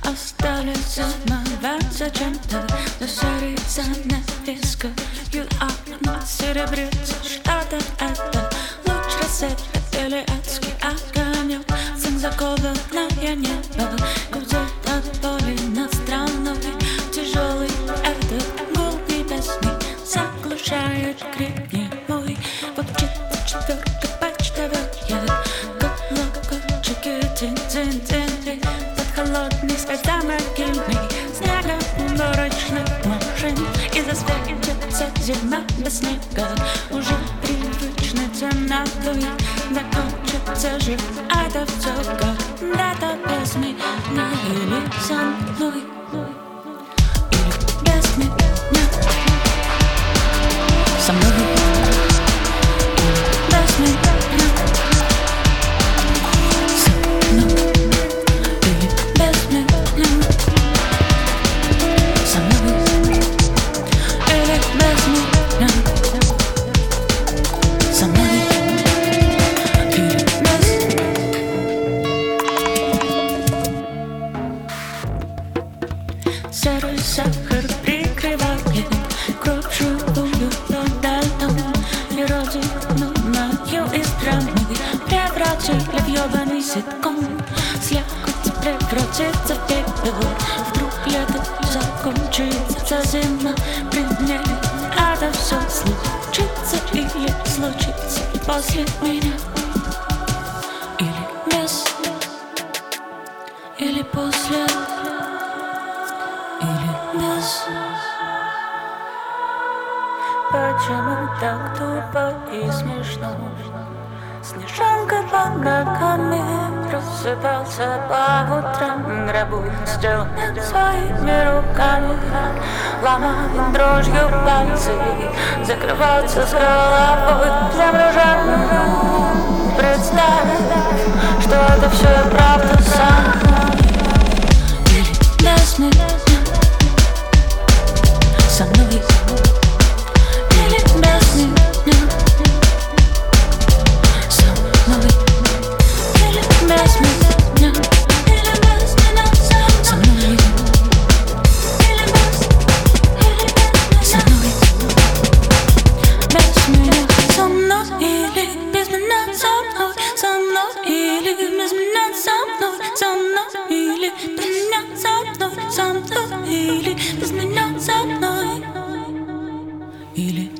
Остались умывать зачем-то, засорится на висках. You are not серебрится, что-то это луч рассвета или адский огонек. Сын закованное небо гудит от боли на странный, тяжелый этот гул небесный заглушает крик немой. Вот четверка почтовая, колокольчики тин-тин-тин. Холодный свет за могильный снегом уборочных машин. И засветится зима без снега, уже привычной темнотой. Закончится же это все когда-то без меня или со мной, или без меня со мной, или без меня. Серый сахар прикрывает кровь живую подалом. И родину из драмы превратили в ёбаный ситком. Слякоть превратится в пепел. Вдруг лето закончится, зима примерит. Это все случится или случится после меня, или без, или после, или без. Почему так тупо и смешно? Снежинка под ногами просыпался по утрам, гробу сделанным своими руками, ломая дрожью пальцы, закрываться с головой землю жарную. Представь, что это все правда со мной, или без меня со мной, или без меня со мной, или без меня, или без меня со мной, или без, со мной, без меня со мной, или без меня со мной, со мной, или без меня со мной, со мной, или без меня со мной, со мной, или без меня со мной, или